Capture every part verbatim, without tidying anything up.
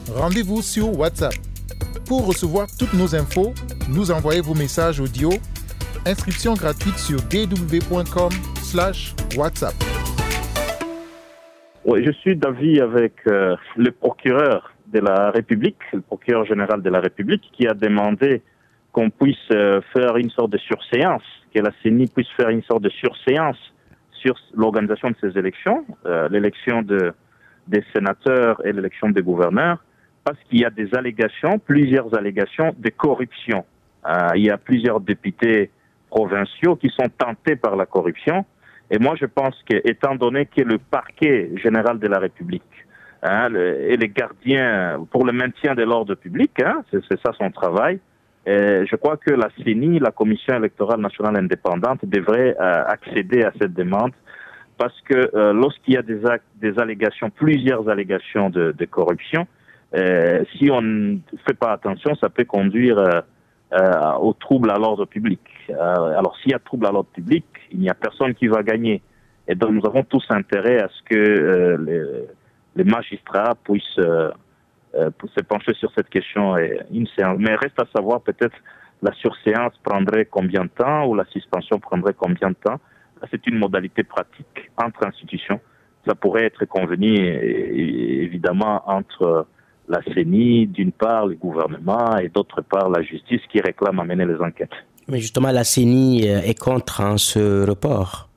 rendez-vous sur WhatsApp. Pour recevoir toutes nos infos, nous envoyez vos messages audio. Inscription gratuite sur d w point com slash WhatsApp. Oui, je suis d'avis avec euh, le procureur de la République, le procureur général de la République, qui a demandé qu'on puisse euh, faire une sorte de surséance, que la C E N I puisse faire une sorte de surséance sur l'organisation de ces élections, euh, l'élection de, des sénateurs et l'élection des gouverneurs, parce qu'il y a des allégations, plusieurs allégations de corruption. Euh, il y a plusieurs députés provinciaux qui sont tentés par la corruption. Et moi, je pense que, étant donné que le parquet général de la République hein, le, et les gardiens pour le maintien de l'ordre public, hein, c'est, c'est ça son travail, et je crois que la C E N I, la Commission électorale nationale indépendante, devrait euh, accéder à cette demande parce que euh, lorsqu'il y a des, actes, des allégations, plusieurs allégations de, de corruption, euh, si on ne fait pas attention, ça peut conduire euh, euh, au trouble à l'ordre public. Euh, alors s'il y a trouble à l'ordre public, il n'y a personne qui va gagner. Et donc nous avons tous intérêt à ce que euh, les, les magistrats puissent euh, euh, se pencher sur cette question. Et une séance. Mais reste à savoir peut-être la surséance prendrait combien de temps ou la suspension prendrait combien de temps. C'est une modalité pratique entre institutions. Ça pourrait être convenu évidemment entre la C E N I, d'une part le gouvernement et d'autre part la justice qui réclame à mener les enquêtes. Mais justement, la C E N I est contre hein, ce report.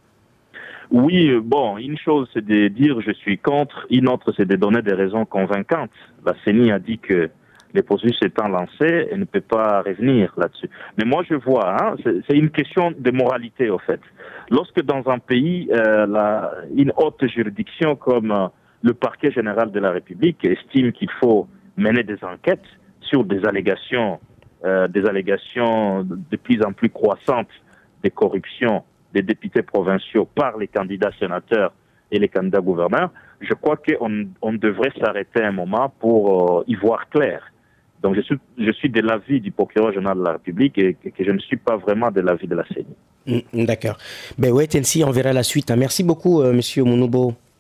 Oui, bon, une chose c'est de dire je suis contre, une autre c'est de donner des raisons convaincantes. La C E N I a dit que les processus étant lancés, elle ne peut pas revenir là-dessus. Mais moi je vois, hein, c'est, c'est une question de moralité au fait. Lorsque dans un pays, euh, la, une haute juridiction comme euh, le parquet général de la République estime qu'il faut mener des enquêtes sur des allégations, euh, des allégations de plus en plus croissantes de corruption des députés provinciaux par les candidats sénateurs et les candidats gouverneurs, je crois qu'on on devrait s'arrêter un moment pour euh, y voir clair. Donc je suis, je suis de l'avis du procureur général de la République et, et que je ne suis pas vraiment de l'avis de la C E N I. D'accord. Ben ouais, Tensi, on verra la suite. Merci beaucoup, euh, Monsieur Mounoubo.